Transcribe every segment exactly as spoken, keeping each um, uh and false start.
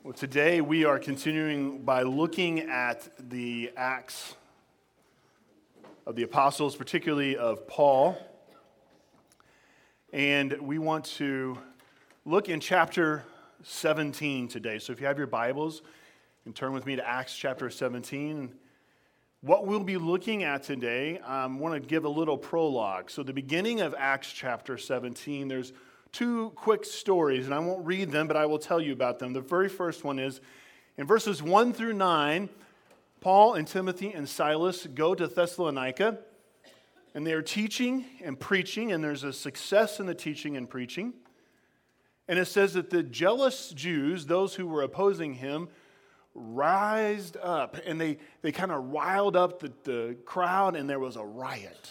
Well, today we are continuing by looking at the Acts of the Apostles, particularly of Paul. And we want to look in chapter seventeen today. So if you have your Bibles, you can turn with me to Acts chapter seventeen. What we'll be looking at today, I um, want to give a little prologue. So the beginning of Acts chapter seventeen, there's two quick stories, and I won't read them, but I will tell you about them. The very first one is, in verses one through nine, Paul and Timothy and Silas go to Thessalonica, and they are teaching and preaching, and there's a success in the teaching and preaching. And it says that the jealous Jews, those who were opposing him, rised up, and they, they kind of riled up the, the crowd, and there was a riot.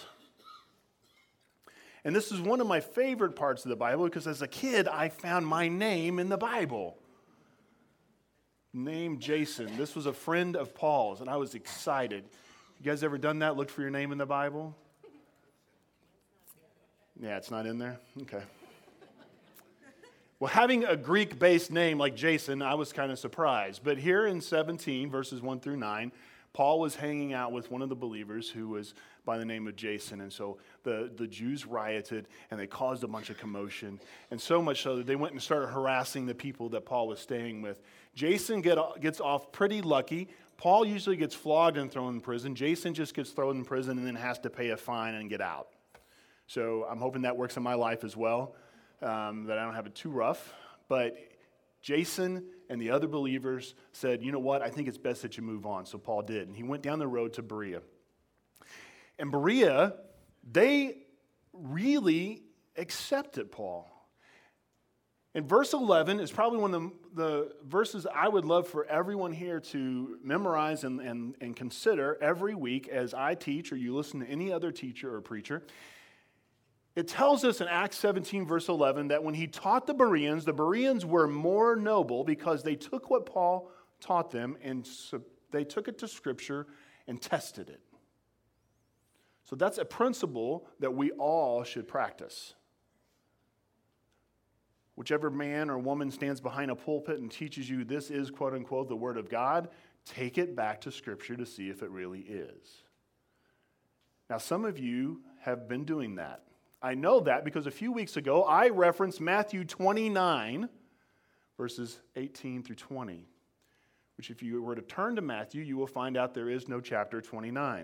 And this is one of my favorite parts of the Bible because as a kid, I found my name in the Bible. Named Jason. This was a friend of Paul's, and I was excited. You guys ever done that? Looked for your name in the Bible? Yeah, it's not in there? Okay. Well, having a Greek-based name like Jason, I was kind of surprised. But here in seventeen, verses one through nine, Paul was hanging out with one of the believers who was by the name of Jason. And so the, the Jews rioted, and they caused a bunch of commotion. And so much so that they went and started harassing the people that Paul was staying with. Jason get, gets off pretty lucky. Paul usually gets flogged and thrown in prison. Jason just gets thrown in prison and then has to pay a fine and get out. So I'm hoping that works in my life as well, um, that I don't have it too rough. But Jason and the other believers said, you know what, I think it's best that you move on. So Paul did. And he went down the road to Berea. And Berea, they really accepted Paul. And verse eleven is probably one of the, the verses I would love for everyone here to memorize and, and, and consider every week as I teach or you listen to any other teacher or preacher. It tells us in Acts seventeen, verse eleven, that when he taught the Bereans, the Bereans were more noble because they took what Paul taught them and they took it to Scripture and tested it. So that's a principle that we all should practice. Whichever man or woman stands behind a pulpit and teaches you this is, quote unquote, the Word of God, take it back to Scripture to see if it really is. Now, some of you have been doing that. I know that because a few weeks ago I referenced Matthew twenty-nine, verses eighteen through twenty, which if you were to turn to Matthew, you will find out there is no chapter twenty-nine.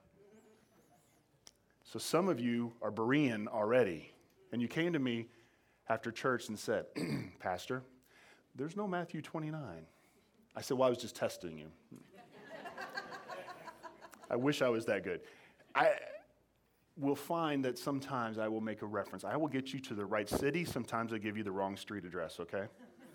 So some of you are Berean already, and you came to me after church and said, Pastor, there's no Matthew twenty-nine. I said, well, I was just testing you. I wish I was that good. I will find that sometimes I will make a reference. I will get you to the right city. Sometimes I give you the wrong street address, okay?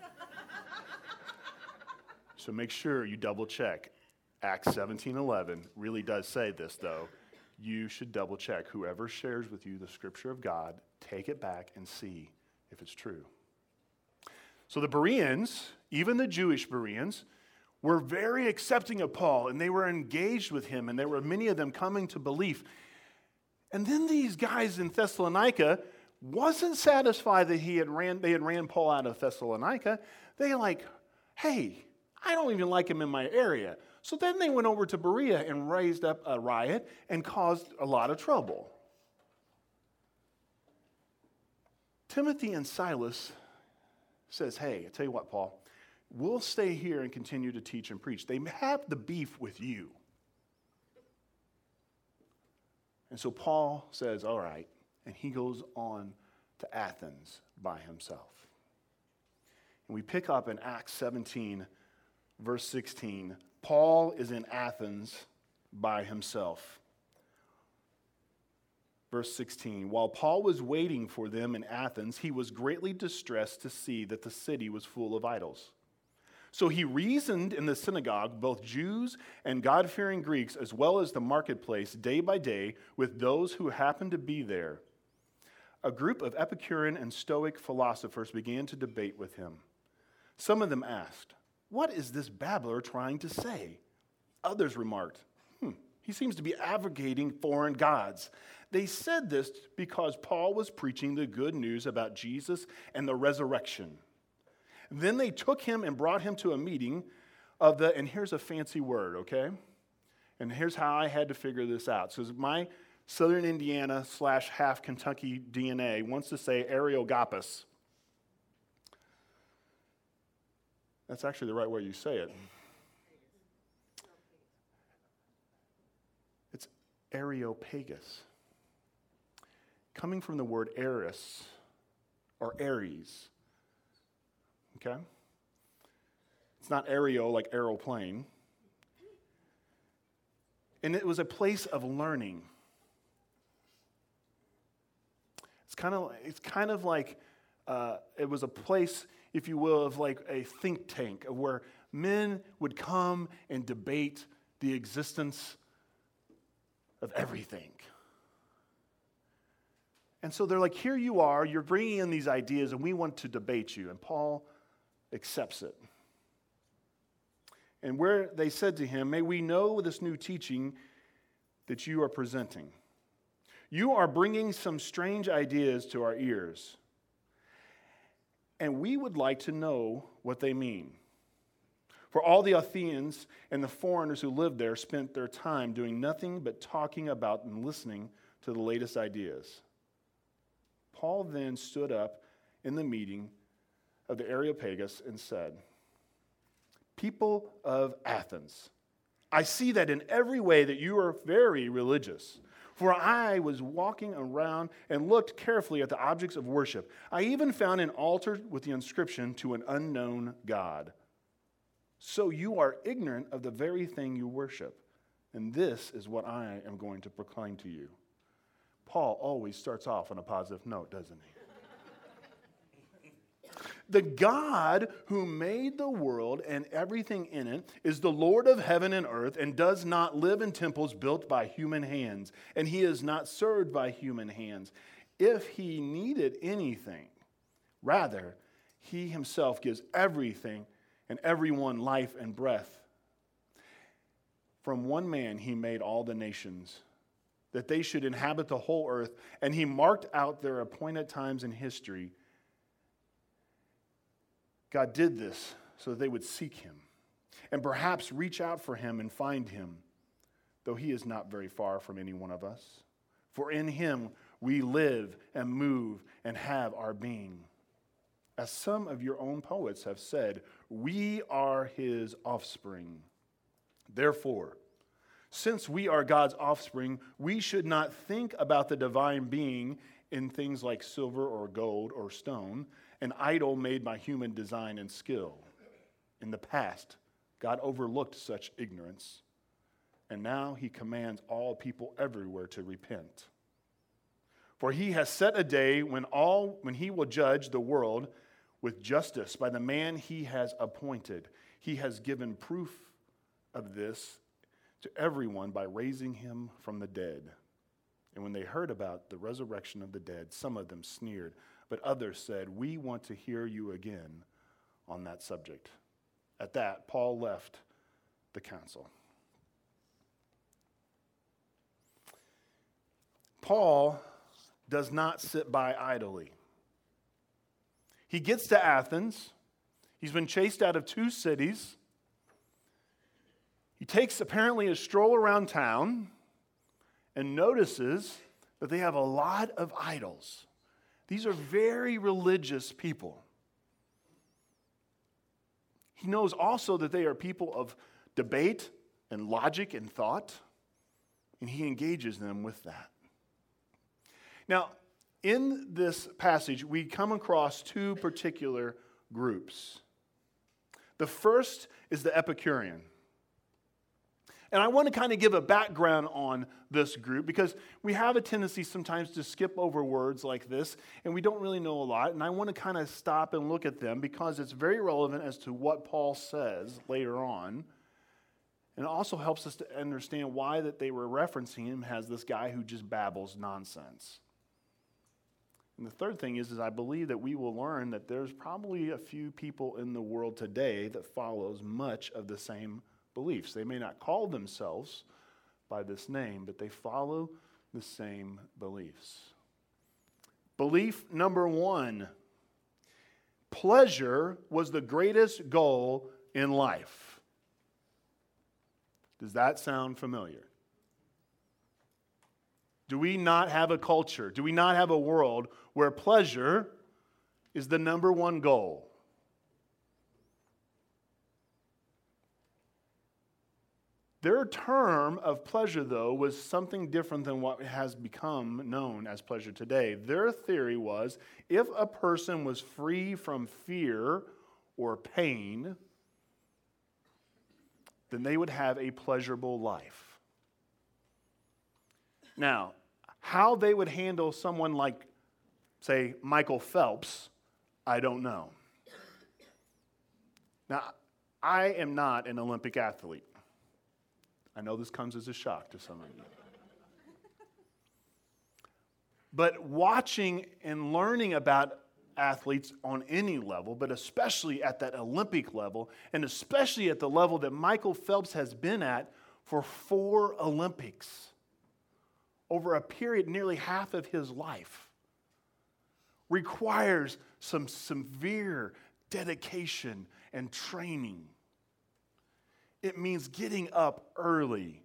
So make sure you double check. Acts seventeen eleven really does say this, though. You should double check. Whoever shares with you the Scripture of God, take it back and see if it's true. So the Bereans, even the Jewish Bereans, were very accepting of Paul, and they were engaged with him, and there were many of them coming to belief. And then these guys in Thessalonica wasn't satisfied that he had ran, they had ran Paul out of Thessalonica. They like, hey, I don't even like him in my area. So then they went over to Berea and raised up a riot and caused a lot of trouble. Timothy and Silas says, hey, I tell you what, Paul, we'll stay here and continue to teach and preach. They have the beef with you. And so Paul says, all right, and he goes on to Athens by himself. And we pick up in Acts seventeen, verse sixteen. Paul is in Athens by himself. Verse sixteen, while Paul was waiting for them in Athens, he was greatly distressed to see that the city was full of idols. So he reasoned in the synagogue, both Jews and God-fearing Greeks, as well as the marketplace, day by day, with those who happened to be there. A group of Epicurean and Stoic philosophers began to debate with him. Some of them asked, what is this babbler trying to say? Others remarked, hmm, he seems to be advocating foreign gods. They said this because Paul was preaching the good news about Jesus and the resurrection. Then they took him and brought him to a meeting of the, and here's a fancy word, okay? And here's how I had to figure this out. So my Southern Indiana slash half Kentucky D N A wants to say Areopagus. That's actually the right way you say it. It's Areopagus. Coming from the word Eris or Aries. Okay? It's not aereo like aeroplane. And it was a place of learning. It's kind of it's kind of like uh, it was a place, if you will, of like a think tank of where men would come and debate the existence of everything. And so they're like, here you are, you're bringing in these ideas, and we want to debate you. And Paul accepts it. And where they said to him, may we know this new teaching that you are presenting. You are bringing some strange ideas to our ears, and we would like to know what they mean. For all the Athenians and the foreigners who lived there spent their time doing nothing but talking about and listening to the latest ideas. Paul then stood up in the meeting of the Areopagus and said, people of Athens, I see that in every way that you are very religious. For I was walking around and looked carefully at the objects of worship. I even found an altar with the inscription to an unknown God. So you are ignorant of the very thing you worship. And this is what I am going to proclaim to you. Paul always starts off on a positive note, doesn't he? The God who made the world and everything in it is the Lord of heaven and earth and does not live in temples built by human hands, and he is not served by human hands. If he needed anything, rather, he himself gives everything and everyone life and breath. From one man he made all the nations, that they should inhabit the whole earth, and he marked out their appointed times in history. God did this so that they would seek him and perhaps reach out for him and find him, though he is not very far from any one of us. For in him we live and move and have our being. As some of your own poets have said, we are his offspring. Therefore, since we are God's offspring, we should not think about the divine being in things like silver or gold or stone, an idol made by human design and skill. In the past, God overlooked such ignorance, and now he commands all people everywhere to repent. For he has set a day when all when he will judge the world with justice by the man he has appointed. He has given proof of this to everyone by raising him from the dead. And when they heard about the resurrection of the dead, some of them sneered, but others said, we want to hear you again on that subject. At that, Paul left the council. Paul does not sit by idly. He gets to Athens. He's been chased out of two cities. He takes apparently a stroll around town and notices that they have a lot of idols. These are very religious people. He knows also that they are people of debate and logic and thought, and he engages them with that. Now, in this passage, we come across two particular groups. The first is the Epicurean. And I want to kind of give a background on this group because we have a tendency sometimes to skip over words like this, and we don't really know a lot. And I want to kind of stop and look at them because it's very relevant as to what Paul says later on. And it also helps us to understand why that they were referencing him as this guy who just babbles nonsense. And the third thing is, is I believe that we will learn that there's probably a few people in the world today that follows much of the same beliefs. They may not call themselves by this name, but they follow the same beliefs. Belief number one, pleasure was the greatest goal in life. Does that sound familiar? Do we not have a culture? Do we not have a world where pleasure is the number one goal? Their term of pleasure, though, was something different than what has become known as pleasure today. Their theory was if a person was free from fear or pain, then they would have a pleasurable life. Now, how they would handle someone like, say, Michael Phelps, I don't know. Now, I am not an Olympic athlete. I know this comes as a shock to some of you. But watching and learning about athletes on any level, but especially at that Olympic level, and especially at the level that Michael Phelps has been at for four Olympics, over a period nearly half of his life, requires some severe dedication and training. It means getting up early,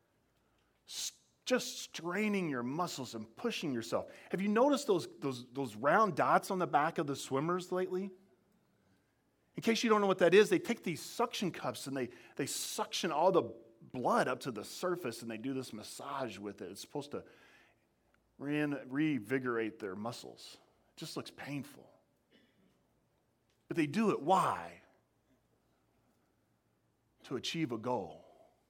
just straining your muscles and pushing yourself. Have you noticed those, those, those round dots on the back of the swimmers lately? In case you don't know what that is, they take these suction cups and they, they suction all the blood up to the surface and they do this massage with it. It's supposed to re- reinvigorate their muscles. It just looks painful. But they do it. Why? To achieve a goal.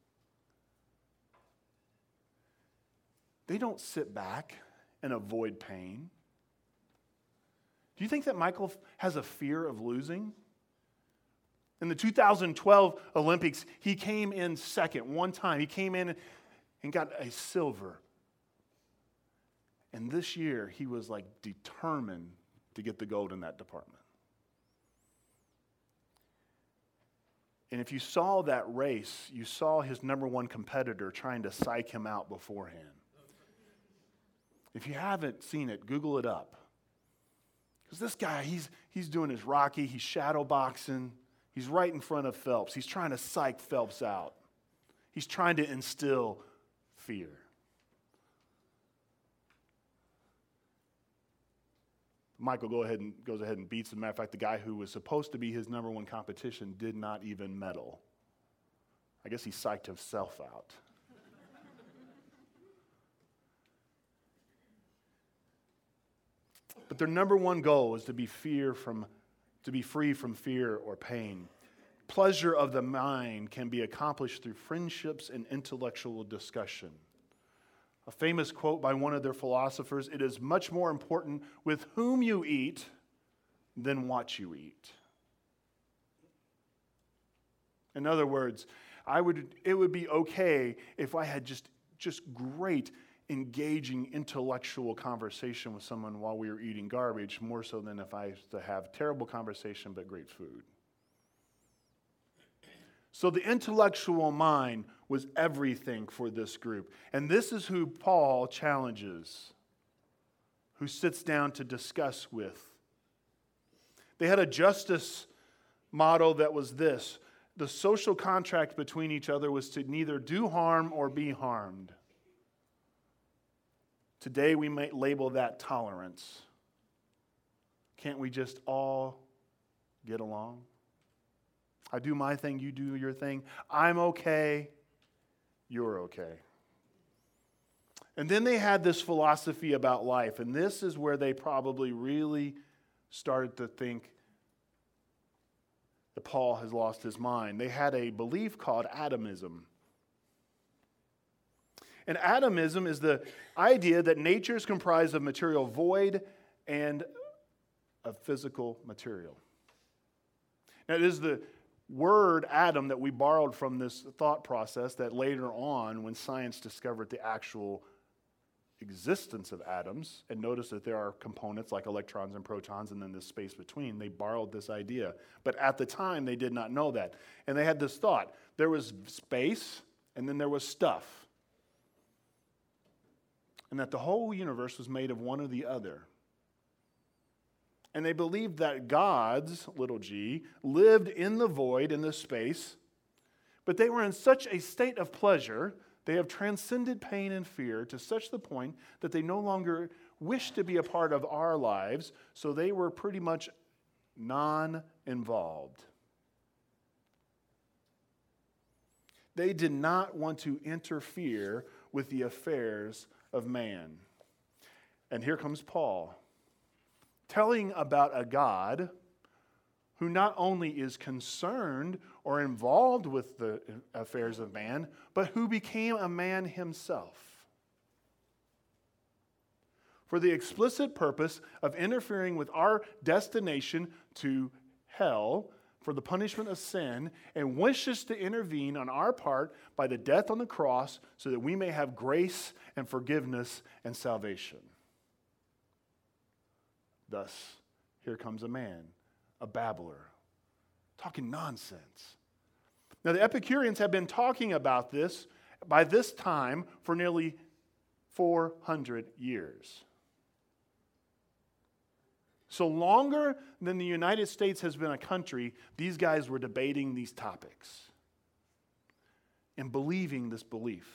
They don't sit back and avoid pain. Do you think that Michael has a fear of losing? In the two thousand twelve Olympics, he came in second one time. He came in and got a silver. And this year, he was like determined to get the gold in that department. And if you saw that race, you saw his number one competitor trying to psych him out beforehand. If you haven't seen it, Google it up. Because this guy, he's, he's doing his Rocky, he's shadow boxing, he's right in front of Phelps. He's trying to psych Phelps out. He's trying to instill fear. Michael go ahead and goes ahead and beats him. Matter of fact, the guy who was supposed to be his number one competition did not even medal. I guess he psyched himself out. But their number one goal is to be fear from, to be free from fear or pain. Pleasure of the mind can be accomplished through friendships and intellectual discussion. A famous quote by one of their philosophers, it is much more important with whom you eat than what you eat. In other words, I would, it would be okay if I had just, just great, engaging intellectual conversation with someone while we were eating garbage, more so than if I used to have terrible conversation but great food. So the intellectual mind was everything for this group. And this is who Paul challenges, who sits down to discuss with. They had a justice model that was this. The social contract between each other was to neither do harm or be harmed. Today we might label that tolerance. Can't we just all get along? I do my thing, you do your thing. I'm okay, you're okay. And then they had this philosophy about life, and this is where they probably really started to think that Paul has lost his mind. They had a belief called atomism. And atomism is the idea that nature is comprised of material void and of physical material. Now, it is the word atom that we borrowed from this thought process that later on, when science discovered the actual existence of atoms, and noticed that there are components like electrons and protons and then this space between, they borrowed this idea. But at the time, they did not know that. And they had this thought. There was space, and then there was stuff. And that the whole universe was made of one or the other. And they believed that gods, little g, lived in the void, in the space, but they were in such a state of pleasure, they have transcended pain and fear to such the point that they no longer wish to be a part of our lives, so they were pretty much non-involved. They did not want to interfere with the affairs of man. And here comes Paul, telling about a God who not only is concerned or involved with the affairs of man, but who became a man himself for the explicit purpose of interfering with our destination to hell for the punishment of sin, and wishes to intervene on our part by the death on the cross so that we may have grace and forgiveness and salvation. Thus, here comes a man, a babbler, talking nonsense. Now, the Epicureans have been talking about this by this time for nearly four hundred years. So longer than the United States has been a country, these guys were debating these topics and believing this belief.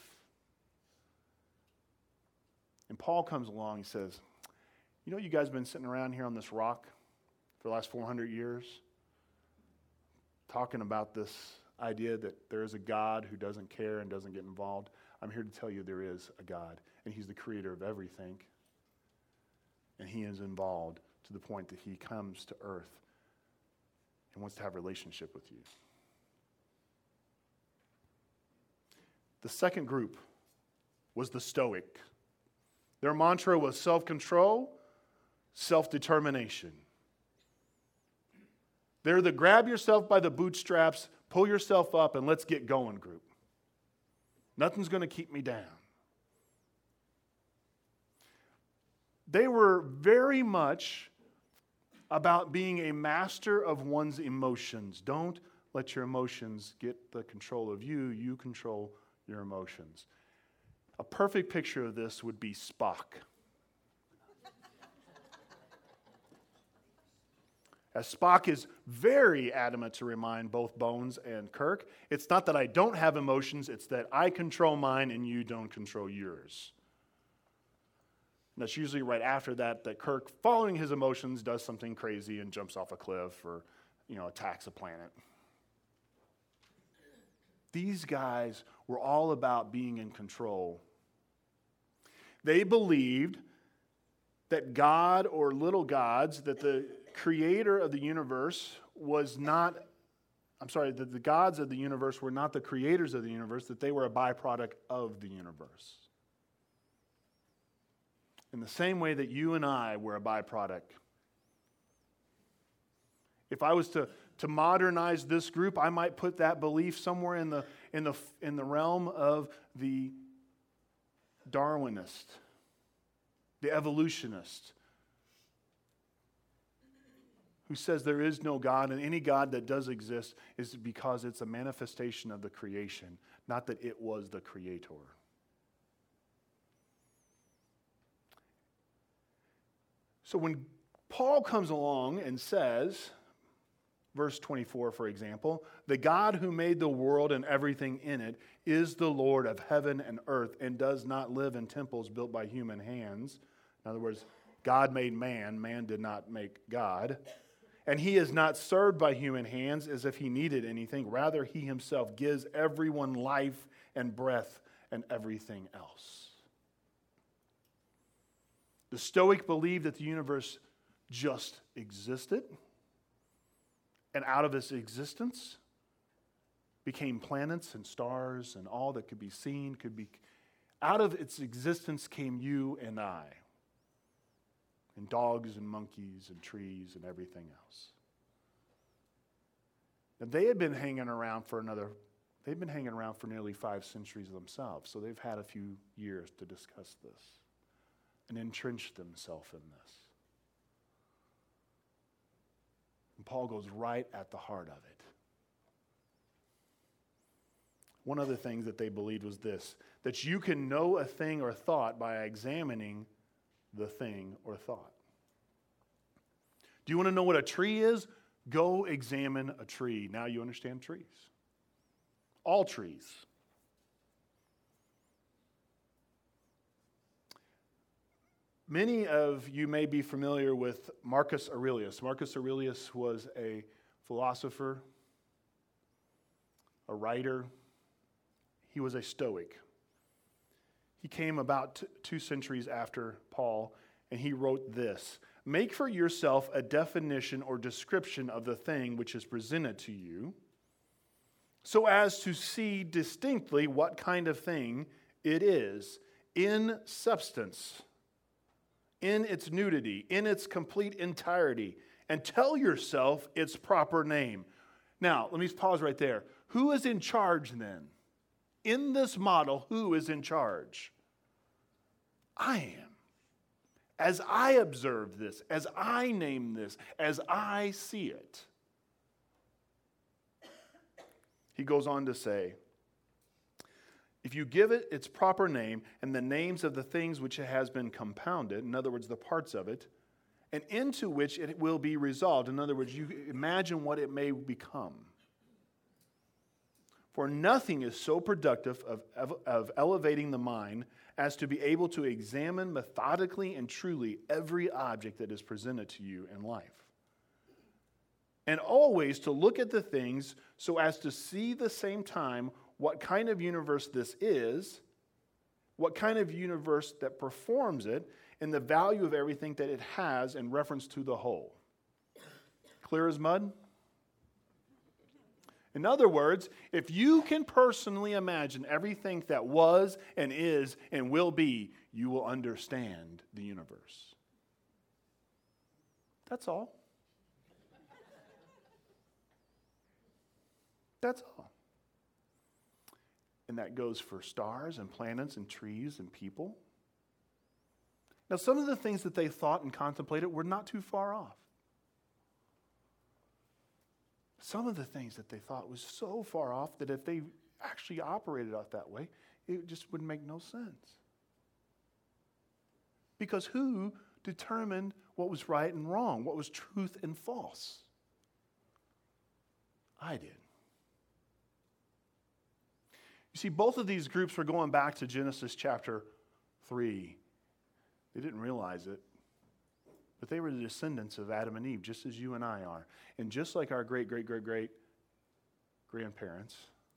And Paul comes along and says, you know, you guys have been sitting around here on this rock for the last four hundred years talking about this idea that there is a God who doesn't care and doesn't get involved. I'm here to tell you there is a God, and he's the creator of everything, and he is involved to the point that he comes to earth and wants to have a relationship with you. The second group was the Stoic. Their mantra was self-control, self-determination. They're the grab yourself by the bootstraps, pull yourself up, and let's get going group. Nothing's going to keep me down. They were very much about being a master of one's emotions. Don't let your emotions get the control of you. You control your emotions. A perfect picture of this would be Spock. As Spock is very adamant to remind both Bones and Kirk, it's not that I don't have emotions, it's that I control mine and you don't control yours. And that's usually right after that, that Kirk, following his emotions, does something crazy and jumps off a cliff or, you know, attacks a planet. These guys were all about being in control. They believed that God or little gods, that the creator of the universe was not, I'm sorry, that the gods of the universe were not the creators of the universe, that they were a byproduct of the universe. In the same way that you and I were a byproduct. If I was to, to modernize this group, I might put that belief somewhere in the, in the, in the realm of the Darwinist, the evolutionist, who says there is no God, and any God that does exist is because it's a manifestation of the creation, not that it was the creator. So when Paul comes along and says, verse twenty-four, for example, the God who made the world and everything in it is the Lord of heaven and earth and does not live in temples built by human hands. In other words, God made man, man did not make God. And he is not served by human hands as if he needed anything. Rather, he himself gives everyone life and breath and everything else. The Stoic believed that the universe just existed, and out of its existence became planets and stars and all that could be seen, could be. Out of its existence came you and I, and dogs and monkeys and trees and everything else. And they had been hanging around for another, they've been hanging around for nearly five centuries themselves, so they've had a few years to discuss this and entrench themselves in this. And Paul goes right at the heart of it. One of the things that they believed was this, that you can know a thing or thought by examining the thing or thought. Do you want to know what a tree is? Go examine a tree. Now you understand trees. All trees. Many of you may be familiar with Marcus Aurelius. Marcus Aurelius was a philosopher, a writer. He was a Stoic. He came about t- two centuries after Paul, and he wrote this: "Make for yourself a definition or description of the thing which is presented to you, so as to see distinctly what kind of thing it is in substance, in its nudity, in its complete entirety, and tell yourself its proper name." Now, let me pause right there. Who is in charge then? In this model, who is in charge? I am. As I observe this, as I name this, as I see it. He goes on to say, if you give it its proper name and the names of the things which it has been compounded, in other words, the parts of it, and into which it will be resolved, in other words, you imagine what it may become. For nothing is so productive of, of, of elevating the mind as to be able to examine methodically and truly every object that is presented to you in life. And always to look at the things so as to see at the same time what kind of universe this is, what kind of universe that performs it, and the value of everything that it has in reference to the whole. Clear as mud? In other words, if you can personally imagine everything that was and is and will be, you will understand the universe. That's all. That's all. And that goes for stars and planets and trees and people. Now, some of the things that they thought and contemplated were not too far off. Some of the things that they thought was so far off that if they actually operated out that way, it just would make no sense. Because who determined what was right and wrong, what was truth and false? I did. You see, both of these groups were going back to Genesis chapter three. They didn't realize it. But they were the descendants of Adam and Eve, just as you and I are. And just like our great, great, great, great grandparents,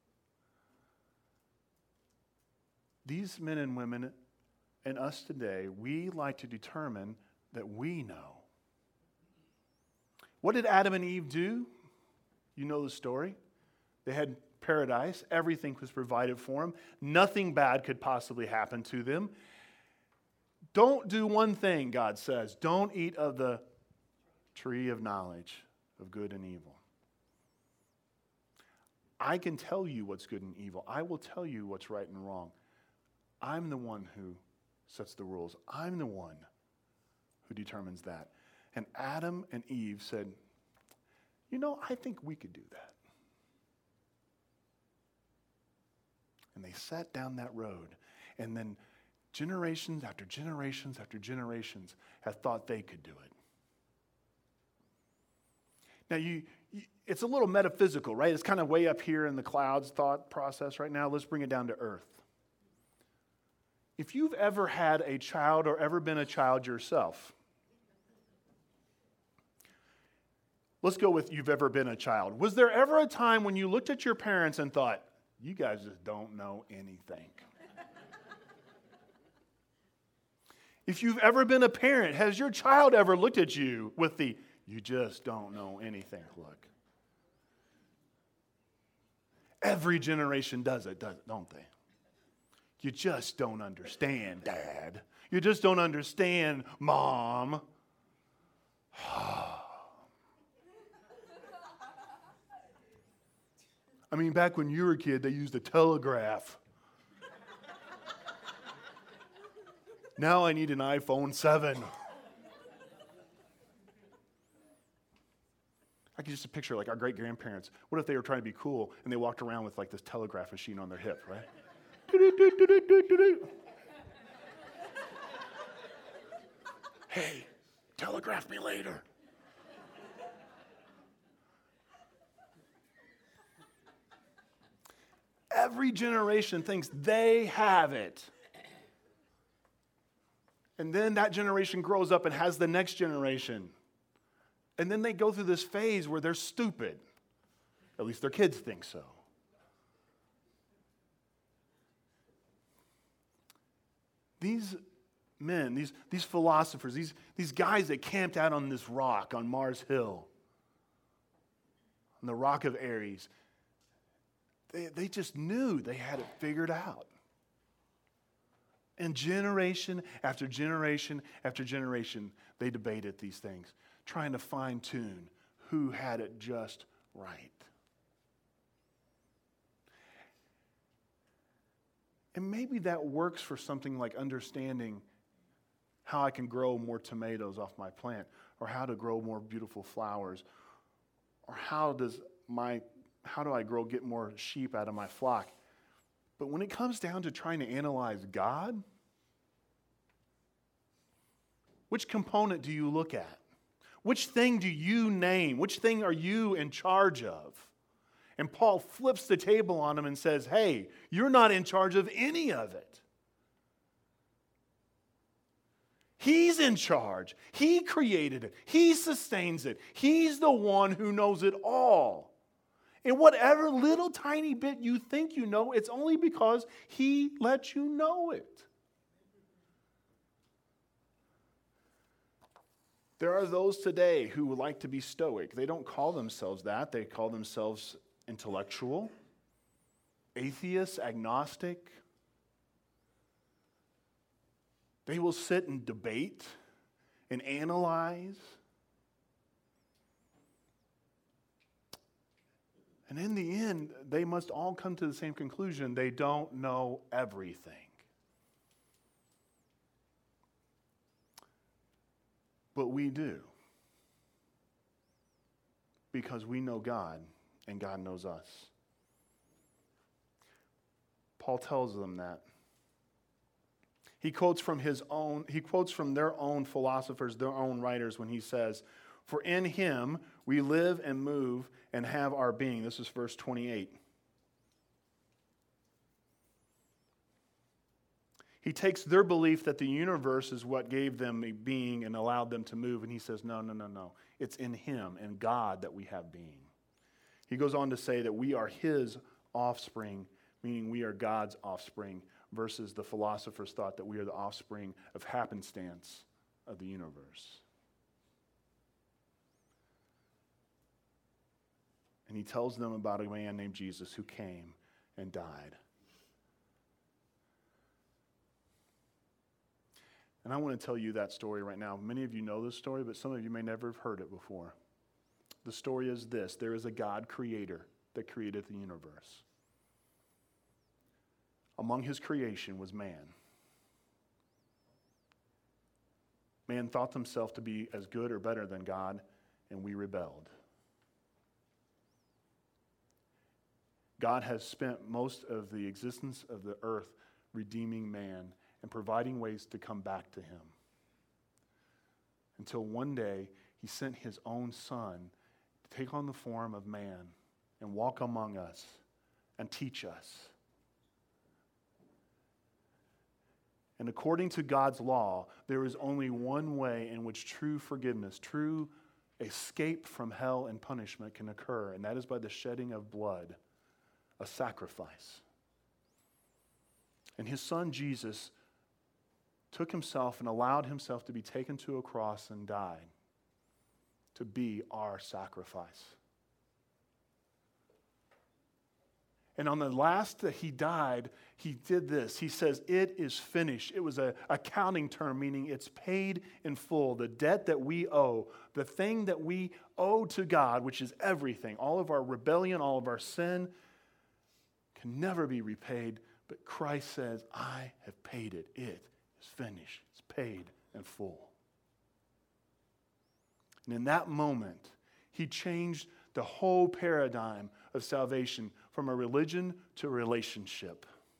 these men and women and us today, we like to determine that we know. What did Adam and Eve do? You know the story. They had paradise. Everything was provided for them. Nothing bad could possibly happen to them. Don't do one thing, God says. Don't eat of the tree of knowledge of good and evil. I can tell you what's good and evil. I will tell you what's right and wrong. I'm the one who sets the rules. I'm the one who determines that. And Adam and Eve said, you know, I think we could do that. And they sat down that road. And then generations after generations after generations have thought they could do it. Now, you, you, it's a little metaphysical, right? It's kind of way up here in the clouds thought process right now. Let's bring it down to earth. If you've ever had a child or ever been a child yourself, let's go with you've ever been a child. Was there ever a time when you looked at your parents and thought, you guys just don't know anything? If you've ever been a parent, has your child ever looked at you with the, you just don't know anything look? Every generation does it, don't they? You just don't understand, Dad. You just don't understand, Mom. I mean, back when you were a kid, they used a telegraph. Now I need an iPhone seven. I can just picture like our great-grandparents. What if they were trying to be cool and they walked around with like this telegraph machine on their hip, right? Hey, telegraph me later. every generation thinks they have it. And then that generation grows up and has the next generation. And then they go through this phase where they're stupid. At least their kids think so. These men, these, these philosophers, these, these guys that camped out on this rock on Mars Hill, on the rock of Ares, they, they just knew they had it figured out. And generation after generation after generation, they debated these things, trying to fine-tune who had it just right. And maybe that works for something like understanding how I can grow more tomatoes off my plant, or how to grow more beautiful flowers, or how does my how do I grow get more sheep out of my flock. But when it comes down to trying to analyze God, which component do you look at? Which thing do you name? Which thing are you in charge of? And Paul flips the table on him and says, hey, you're not in charge of any of it. He's in charge. He created it. He sustains it. He's the one who knows it all. And whatever little tiny bit you think you know, it's only because He lets you know it. There are those today who would like to be stoic. They don't call themselves that. They call themselves intellectual, atheist, agnostic. They will sit and debate and analyze. And in the end, they must all come to the same conclusion. They don't know everything. But we do. Because we know God and God knows us. Paul tells them that. He quotes from his own, he quotes from their own philosophers, their own writers when he says, "For in Him we live and move and have our being." This is verse twenty-eight. He takes their belief that the universe is what gave them a being and allowed them to move, and he says, no, no, no, no. It's in Him and God that we have being. He goes on to say that we are His offspring, meaning we are God's offspring, versus the philosophers thought that we are the offspring of happenstance of the universe. And he tells them about a man named Jesus who came and died. And I want to tell you that story right now. Many of you know this story, but some of you may never have heard it before. The story is this: there is a God creator that created the universe. Among His creation was man. Man thought himself to be as good or better than God, and we rebelled. God has spent most of the existence of the earth redeeming man and providing ways to come back to Him. Until one day, He sent His own Son to take on the form of man and walk among us and teach us. And according to God's law, there is only one way in which true forgiveness, true escape from hell and punishment can occur, and that is by the shedding of blood, a sacrifice. And His Son Jesus took Himself and allowed Himself to be taken to a cross and died to be our sacrifice. And on the last that He died, He did this. He says, it is finished. It was an accounting term, meaning it's paid in full. The debt that we owe, the thing that we owe to God, which is everything, all of our rebellion, all of our sin, can never be repaid. But Christ says, I have paid it. It is finished. It's paid in full. And in that moment, He changed the whole paradigm of salvation from a religion to a relationship.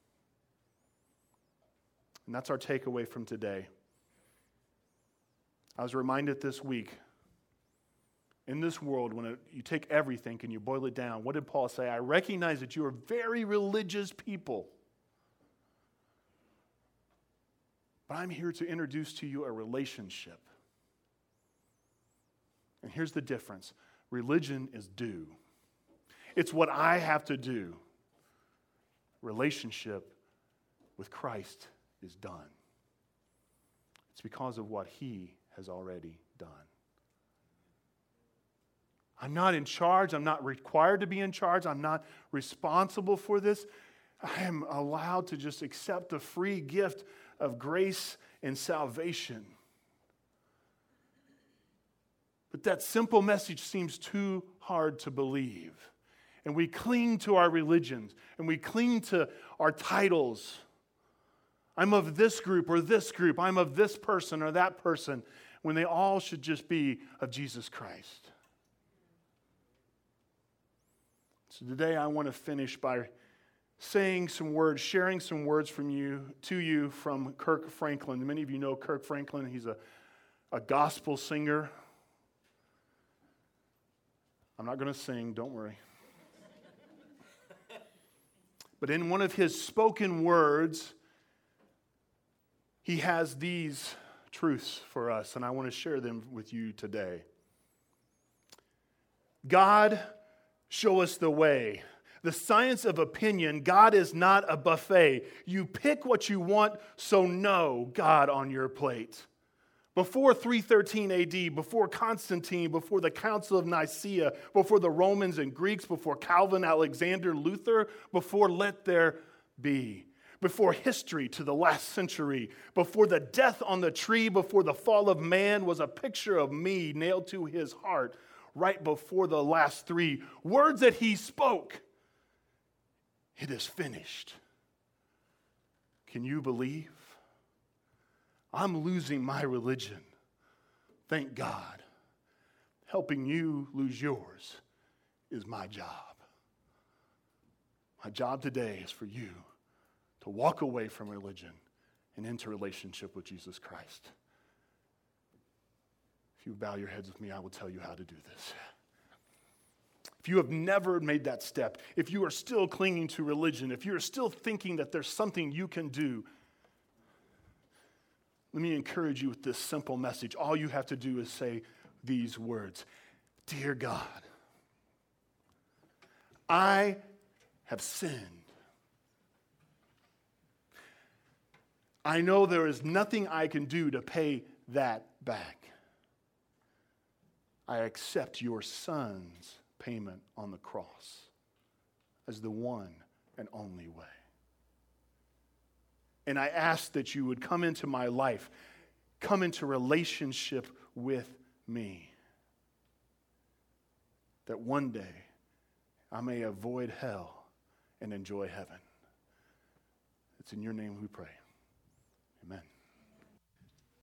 And that's our takeaway from today. I was reminded this week in this world, when it, you take everything and you boil it down, what did Paul say? I recognize that you are very religious people. But I'm here to introduce to you a relationship. And here's the difference. Religion is due. It's what I have to do. Relationship with Christ is done. It's because of what he has already done. I'm not in charge. I'm not required to be in charge. I'm not responsible for this. I am allowed to just accept the free gift of grace and salvation. But that simple message seems too hard to believe. And we cling to our religions, and we cling to our titles. I'm of this group or this group. I'm of this person or that person, when they all should just be of Jesus Christ. So today I want to finish by saying some words, sharing some words from you to you from Kirk Franklin. Many of you know Kirk Franklin. He's a, a gospel singer. I'm not going to sing, don't worry. But in one of his spoken words, he has these truths for us, and I want to share them with you today. God, show us the way. The science of opinion, God is not a buffet. You pick what you want, so know God on your plate. Before three thirteen A D, before Constantine, before the Council of Nicaea, before the Romans and Greeks, before Calvin, Alexander, Luther, before let there be, before history to the last century, before the death on the tree, before the fall of man was a picture of me nailed to his heart, right before the last three words that he spoke. It is finished. Can you believe? I'm losing my religion. Thank God. Helping you lose yours is my job. My job today is for you to walk away from religion and into relationship with Jesus Christ. If you bow your heads with me, I will tell you how to do this. If you have never made that step, if you are still clinging to religion, if you are still thinking that there's something you can do, let me encourage you with this simple message. All you have to do is say these words. Dear God, I have sinned. I know there is nothing I can do to pay that back. I accept your Son's payment on the cross as the one and only way. And I ask that you would come into my life, come into relationship with me, that one day I may avoid hell and enjoy heaven. It's in your name we pray. Amen.